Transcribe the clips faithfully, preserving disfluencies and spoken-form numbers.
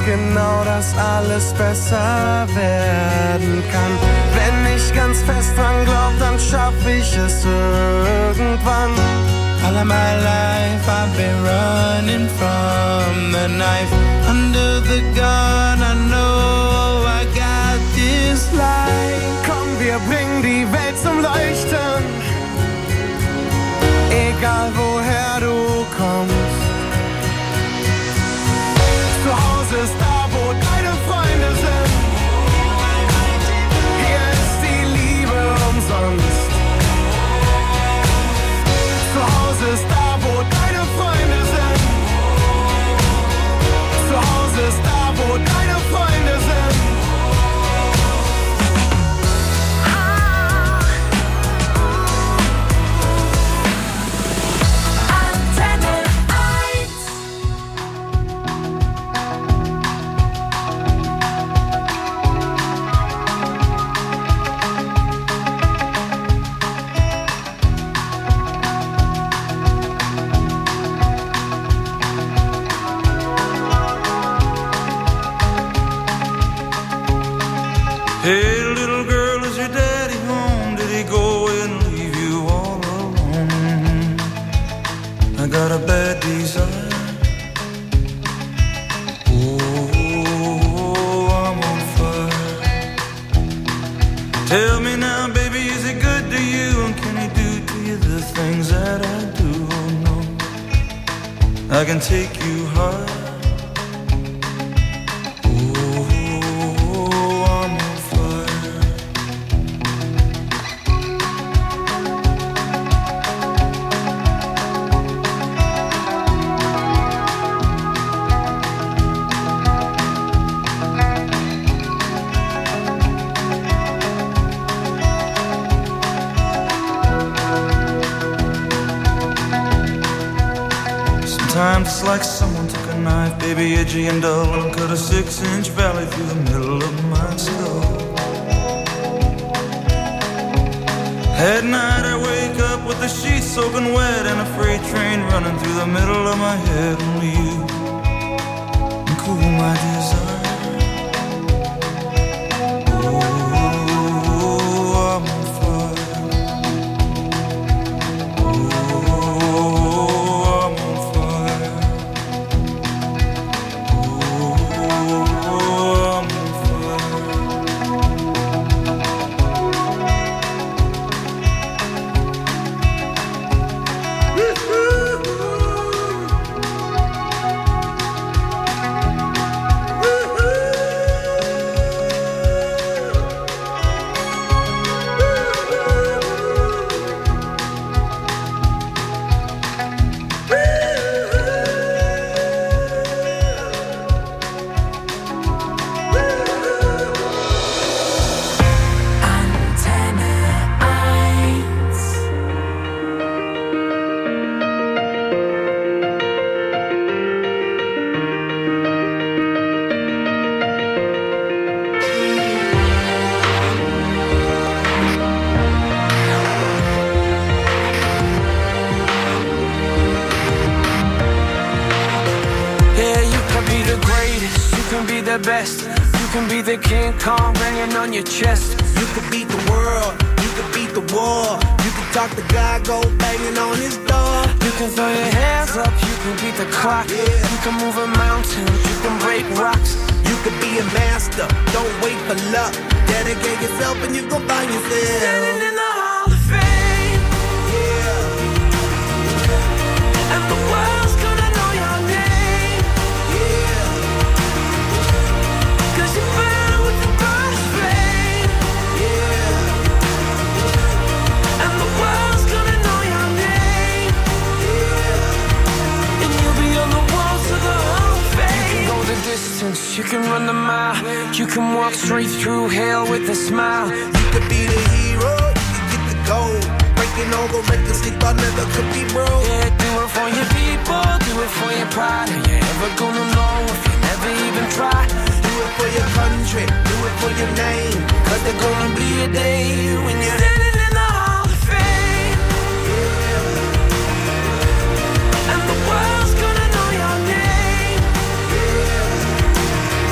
genau, dass alles besser werden kann. Wenn ich ganz fest dran glaub, dann schaff ich es irgendwann. All of my life I've been running from the knife. Under the gun I know I got this life. Komm, wir bringen die Welt zum Leuchten. Egal woher du kommst. Zu Hause ist da, wo deine Freunde sind. Hier ist die Liebe umsonst. Zu Hause ist da, wo deine Freunde sind. Zu Hause ist da, wo deine Freunde sind. Hey, little girl, is your daddy home? Did he go and leave you all alone? I got a bad desire. Oh, I'm on fire. Tell me now, baby, is he good to you? And can he do to you the things that I do? Oh, no, I can take you high. Sometimes it's like someone took a knife, baby, edgy and dull, and cut a six-inch valley through the middle of my skull. At night I wake up with the sheets soaking wet and a freight train running through the middle of my head. Only you can cool my desire. Best. You can be the King Kong banging on your chest. You can beat the world, you can beat the war. You can talk to God, go banging on his door. You can throw your hands up, you can beat the clock. Yeah. You can move a mountain, you can break rocks. You can be a master, don't wait for luck. Dedicate yourself and you gon' find yourself standing in the Hall of Fame. Yeah. And the world's gonna know your name. You can run the mile, you can walk straight through hell with a smile. You could be the hero, you can get the gold. Breaking all the records they thought never could be broke. Yeah, do it for your people, do it for your pride. Are you ever gonna know if you never even try? Do it for your country, do it for your name. Cause there's gonna be a day when you're standing in the Hall of Fame. Yeah. And the world's gonna know your name. Yeah.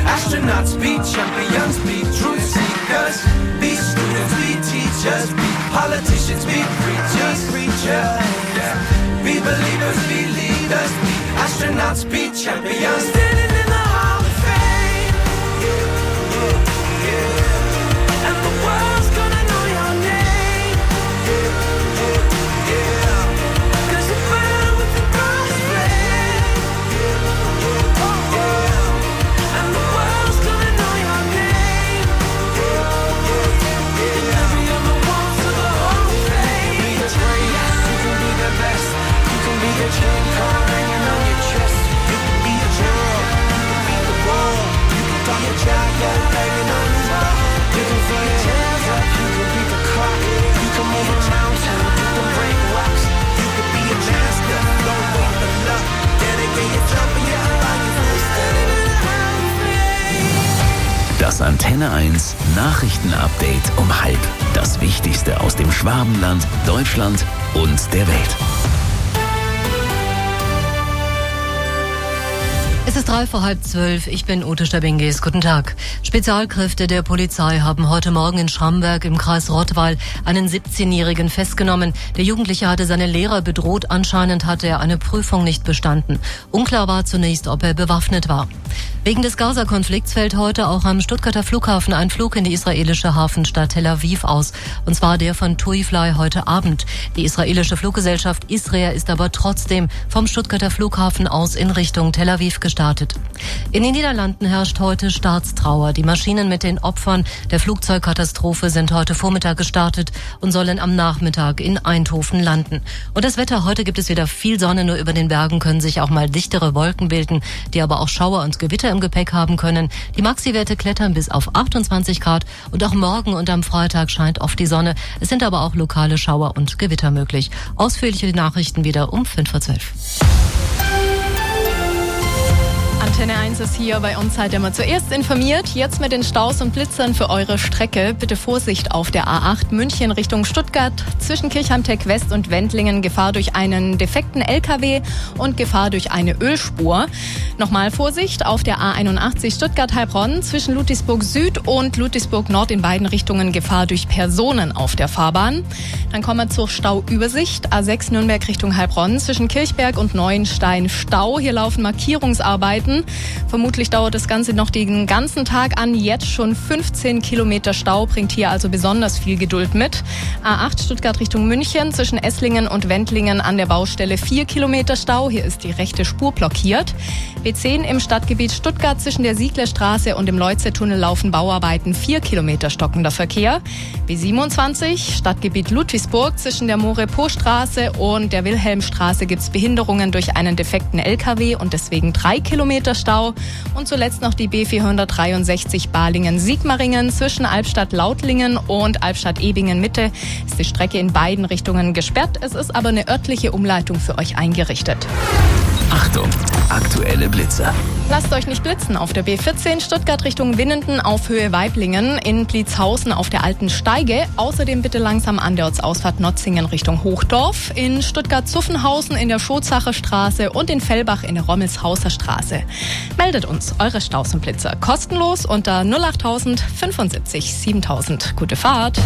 Astronauts be champions, be truth seekers, be students, be teachers, be politicians, be preachers, preachers, yeah. Be believers, be leaders, be astronauts, be champions. Standing in the Hall of Fame, yeah, yeah, yeah. And the world's gonna know your name, yeah, yeah, yeah. Cause you burn with the God's flame, yeah, yeah, yeah. And the world's gonna know your name, yeah, yeah, yeah. And every other walls of the Hall of Fame. You can be the greatest, you can be the best, you can be the dream car hanging on your chest. You can be a hero, you can be the wall, you can be a giant hanging on the wall. You can throw your hands up, you can beat the clock, you can move a mountain, you can break rocks. You can be a master, don't wait for luck. Dedicate your job and your life, you're standing in the Hall of Fame. Das Antenne eins Nachrichtenupdate um halb. Das Wichtigste aus dem Schwabenland, Deutschland und der Welt. Es ist drei vor halb zwölf. Ich bin Ute Stabingis. Guten Tag. Spezialkräfte der Polizei haben heute Morgen in Schramberg im Kreis Rottweil einen siebzehnjährigen festgenommen. Der Jugendliche hatte seine Lehrer bedroht. Anscheinend hatte er eine Prüfung nicht bestanden. Unklar war zunächst, ob er bewaffnet war. Wegen des Gaza-Konflikts fällt heute auch am Stuttgarter Flughafen ein Flug in die israelische Hafenstadt Tel Aviv aus. Und zwar der von TuiFly heute Abend. Die israelische Fluggesellschaft Israel ist aber trotzdem vom Stuttgarter Flughafen aus in Richtung Tel Aviv gestartet. In den Niederlanden herrscht heute Staatstrauer. Die Maschinen mit den Opfern der Flugzeugkatastrophe sind heute Vormittag gestartet und sollen am Nachmittag in Eindhoven landen. Und das Wetter, heute gibt es wieder viel Sonne, nur über den Bergen können sich auch mal dichtere Wolken bilden, die aber auch Schauer und Gewitter im Gepäck haben können. Die Maxi-Werte klettern bis auf achtundzwanzig Grad und auch morgen und am Freitag scheint oft die Sonne. Es sind aber auch lokale Schauer und Gewitter möglich. Ausführliche Nachrichten wieder um fünf vor zwölf. Antenne eins ist hier bei uns halt immer zuerst informiert. Jetzt mit den Staus und Blitzern für eure Strecke. Bitte Vorsicht auf der A acht München Richtung Stuttgart. Zwischen Kirchheim-Tech West und Wendlingen Gefahr durch einen defekten L K W und Gefahr durch eine Ölspur. Nochmal Vorsicht auf der A einundachtzig Stuttgart-Heilbronn. Zwischen Ludwigsburg Süd und Ludwigsburg Nord in beiden Richtungen Gefahr durch Personen auf der Fahrbahn. Dann kommen wir zur Stauübersicht. A sechs Nürnberg Richtung Heilbronn. Zwischen Kirchberg und Neuenstein Stau. Hier laufen Markierungsarbeiten. Vermutlich dauert das Ganze noch den ganzen Tag an. Jetzt schon fünfzehn Kilometer Stau, bringt hier also besonders viel Geduld mit. A acht Stuttgart Richtung München, zwischen Esslingen und Wendlingen an der Baustelle vier Kilometer Stau. Hier ist die rechte Spur blockiert. B zehn im Stadtgebiet Stuttgart zwischen der Sieglerstraße und dem Leutze-Tunnel laufen Bauarbeiten, vier Kilometer stockender Verkehr. B siebenundzwanzig Stadtgebiet Ludwigsburg zwischen der Morepo-Straße und der Wilhelmstraße gibt es Behinderungen durch einen defekten L K W und deswegen drei Kilometer Stau. Und zuletzt noch die B vierhundertdreiundsechzig Balingen-Sigmaringen zwischen Albstadt-Lautlingen und Albstadt-Ebingen-Mitte ist die Strecke in beiden Richtungen gesperrt. Es ist aber eine örtliche Umleitung für euch eingerichtet. Achtung, aktuelle Blitzer. Lasst euch nicht blitzen auf der B vierzehn Stuttgart Richtung Winnenden auf Höhe Weiblingen, in Blitzhausen auf der Alten Steige. Außerdem bitte langsam an der Ortsausfahrt Notzingen Richtung Hochdorf, in Stuttgart-Zuffenhausen in der Schotzacher Straße und in Fellbach in der Rommelshauser Straße. Meldet uns eure Staus und Blitzer kostenlos unter null achttausend fünfundsiebzig siebentausend. Gute Fahrt!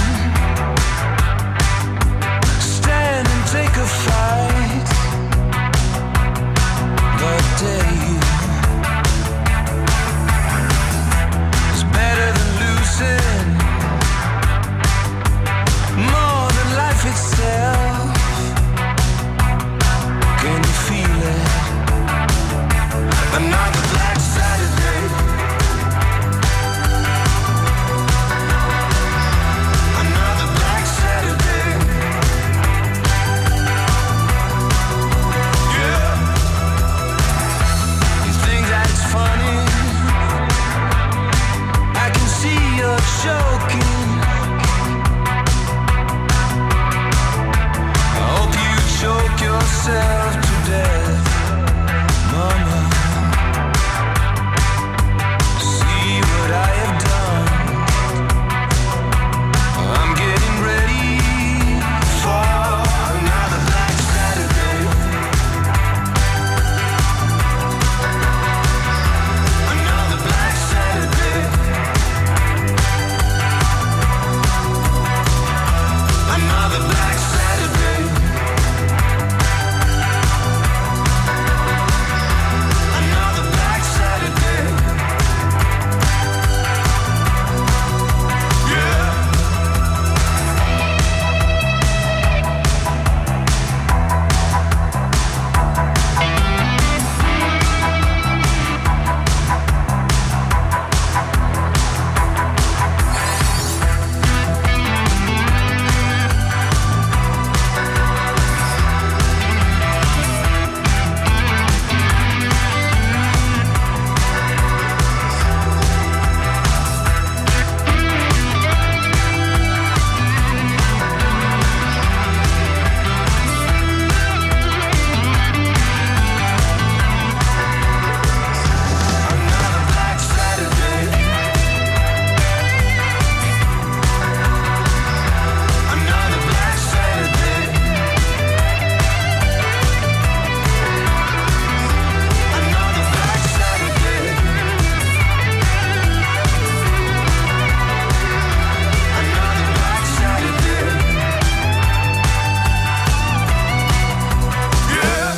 Take a fight. yourself to death, mama. See what I have done. I'm getting ready for another Black Saturday. Another Black Saturday. Another Black Saturday. Another Black Saturday. Yeah. Another Black Saturday. Another Black Saturday. Another Black Saturday. Another Black Saturday. Yeah.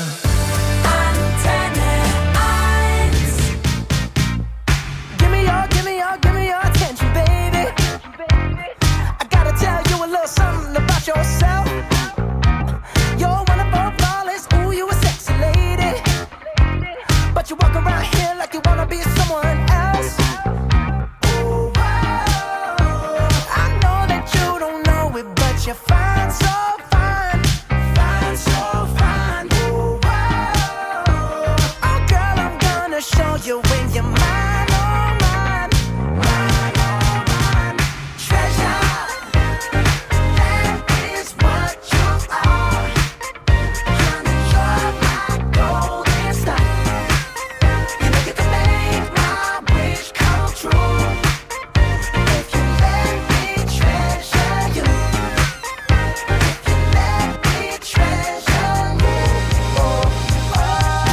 Give me your, give me your, give me your attention, baby. I gotta tell you a little something about yourself. You're wonderful, flawless, ooh, you a sexy lady. But you walk around here like you wanna be someone else. Ooh, wow. I know that you don't know it, but you're fine, so fine. Fine, so fine. Ooh, wow. Oh, girl, I'm gonna show you when you're mine, oh, mine. Mine, oh, mine. Treasure, that is what you are. Honey, you're my golden star. You know you can make my wish come true. If you let me treasure you. If you let me treasure you. Oh, oh.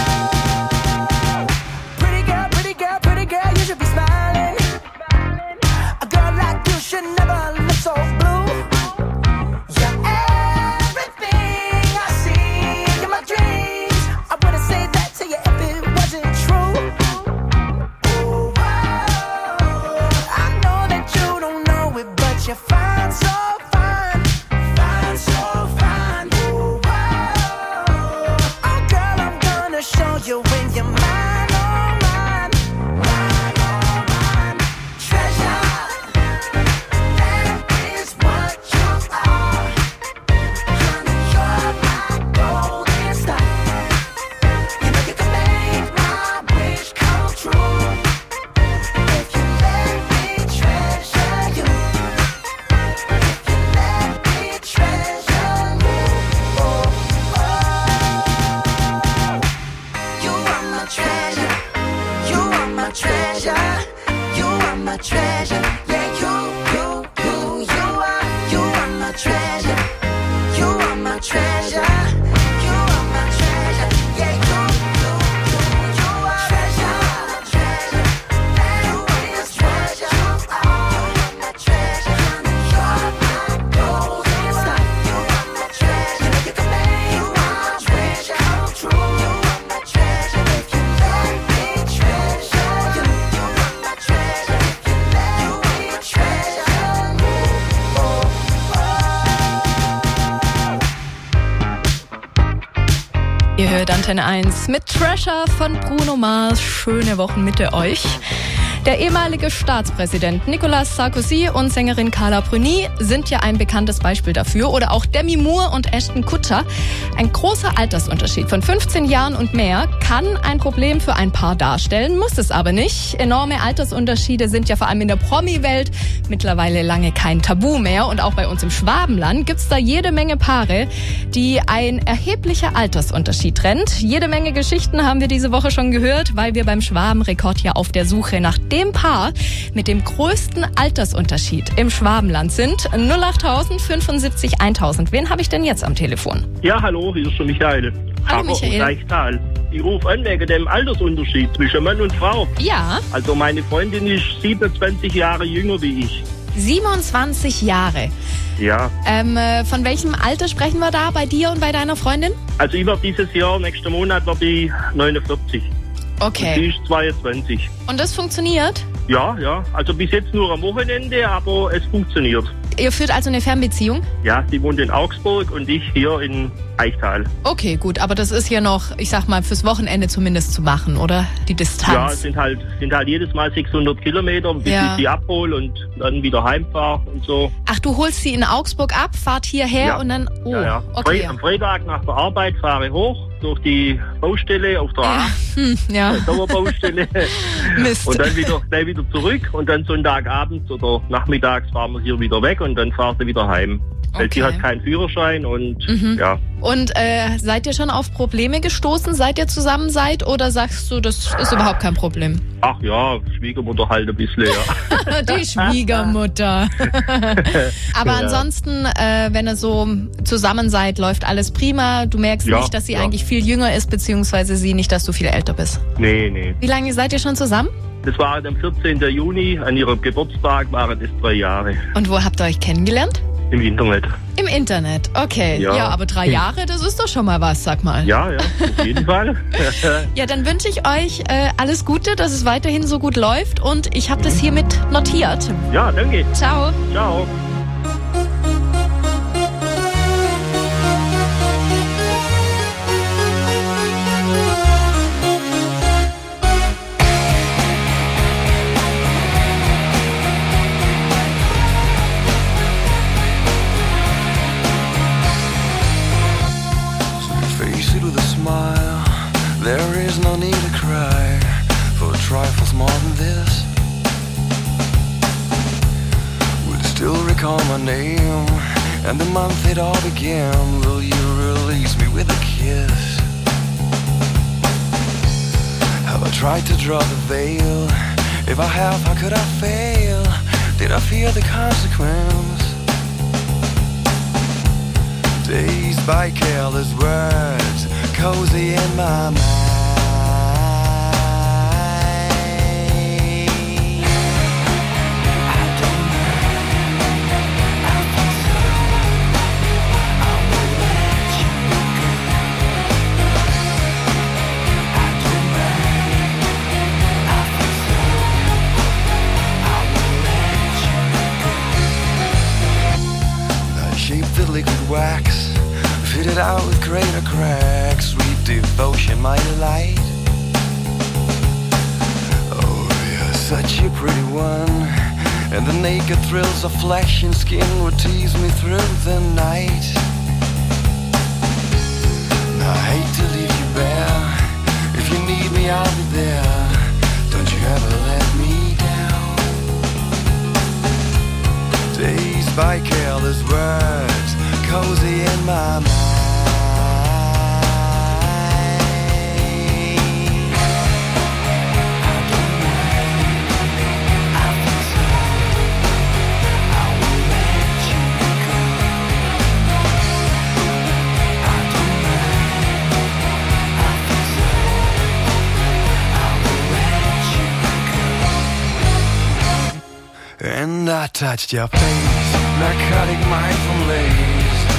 Pretty girl, pretty girl, pretty girl, you should be smiling. A girl like you should never look so blue. You're everything I see in my dreams. I wouldn't say that to you if it wasn't true. Ooh, wow. I know that you don't know it, but you're fine, so fine. Fine, so fine. Ooh, wow. Oh, girl, I'm gonna show you when you're mine, oh, mine. Mine, oh, mine. Treasure, that is what you are. Honey, you're my golden star. You know you can make my wish come true. If you let me treasure you. If you let me treasure you. Oh, oh. You are my treasure. You are my treasure. You are my treasure. Yeah, you, you, you, you are. You are my treasure. You are my treasure. You are my treasure. Yeah, you, you, you, you are. Treasure, treasure. You are my treasure. You are my treasure. You're my golden star. You are my treasure. You know you can make my wish come true. You are my treasure. If you let me treasure you. You are my treasure. If you let me treasure you. Oh, oh. Ihr hört Antenne eins mit Treasure von Bruno Mars. Schöne Wochenmitte euch. Der ehemalige Staatspräsident Nicolas Sarkozy und Sängerin Carla Bruni sind ja ein bekanntes Beispiel dafür. Oder auch Demi Moore und Ashton Kutcher. Ein großer Altersunterschied von fünfzehn Jahren und mehr kann ein Problem für ein Paar darstellen, muss es aber nicht. Enorme Altersunterschiede sind ja vor allem in der Promi-Welt mittlerweile lange kein Tabu mehr. Und auch bei uns im Schwabenland gibt's da jede Menge Paare, die ein erheblicher Altersunterschied trennt. Jede Menge Geschichten haben wir diese Woche schon gehört, weil wir beim Schwabenrekord ja auf der Suche nach dem Paar mit dem größten Altersunterschied im Schwabenland sind. null acht tausend fünfundsiebzig eintausend. Wen habe ich denn jetzt am Telefon? Ja, hallo, hier ist schon Michael. Hallo, Aber Michael. Reichstal. Ich rufe an wegen dem Altersunterschied zwischen Mann und Frau. Ja. Also meine Freundin ist siebenundzwanzig Jahre jünger wie ich. siebenundzwanzig Jahre. Ja. Ähm, äh, von welchem Alter sprechen wir da bei dir und bei deiner Freundin? Also ich werde dieses Jahr, nächsten Monat, werde ich neunundvierzig. Und sie Okay. ist zweiundzwanzig. Und das funktioniert? Ja, ja. Also bis jetzt nur am Wochenende, aber es funktioniert. Ihr führt also eine Fernbeziehung? Ja, sie wohnt in Augsburg und ich hier in Eichtal. Okay, gut, aber das ist ja noch, ich sag mal, fürs Wochenende zumindest zu machen, oder? Die Ja, es Distanz. sind halt, sind halt jedes Mal sechshundert Kilometer, bis Ja. ich sie abhole und dann wieder heimfahre und so. Ach, du holst sie in Augsburg ab, fahrt hierher Ja. und dann, oh, Ja, ja. okay. Fre- Am Freitag nach der Arbeit fahre ich hoch durch die Baustelle auf der A acht, Hm, ja, Dauerbaustelle. Mist. Und dann wieder, gleich wieder zurück und dann Sonntagabend oder nachmittags fahren wir hier wieder weg und dann fahren sie wieder heim. Weil Okay. sie hat keinen Führerschein und Mhm. ja. Und äh, seid ihr schon auf Probleme gestoßen, seit ihr zusammen seid, oder sagst du, das ist überhaupt kein Problem? Ach ja, Schwiegermutter halt ein bisschen, ja. Die Schwiegermutter. Aber Ja. ansonsten, äh, wenn ihr so zusammen seid, läuft alles prima. Du merkst Ja, nicht, dass sie ja. eigentlich viel jünger ist, beziehungsweise sie nicht, dass du viel älter bist. Nee, nee. Wie lange seid ihr schon zusammen? Das war am vierzehnten Juni, an ihrem Geburtstag waren das drei Jahre Und wo habt ihr euch kennengelernt? im Internet. Im Internet, okay. Ja, Ja. aber drei Jahre, das ist doch schon mal was, sag mal. Ja, ja, auf jeden Fall. Ja, dann wünsche ich euch äh, alles Gute, dass es weiterhin so gut läuft und ich habe das hiermit notiert. Ja, danke. Ciao. Ciao. Face it with a smile. There is no need to cry for trifles more than this. Will you still recall my name and the month it all began? Will you release me with a kiss? Have I tried to draw the veil? If I have, how could I fail? Did I fear the consequence? Dazed by careless words, cozy in my mind. I don't mind, I think so. I will let you go. I don't mind, I think so. I will let you go. I shaped the liquid wax, fitted out with greater cracks, sweet devotion, my delight. Oh, you're such a pretty one, and the naked thrills of flesh and skin would tease me through the night. Now, I hate to leave you bare. If you need me, I'll be there. Don't you ever let me down. Dazed by careless words, cozy in my mind. I don't mind, I think so. I will let you go. I don't mind, I think so. I will let you go. And I touched your face, narcotic mindful lace.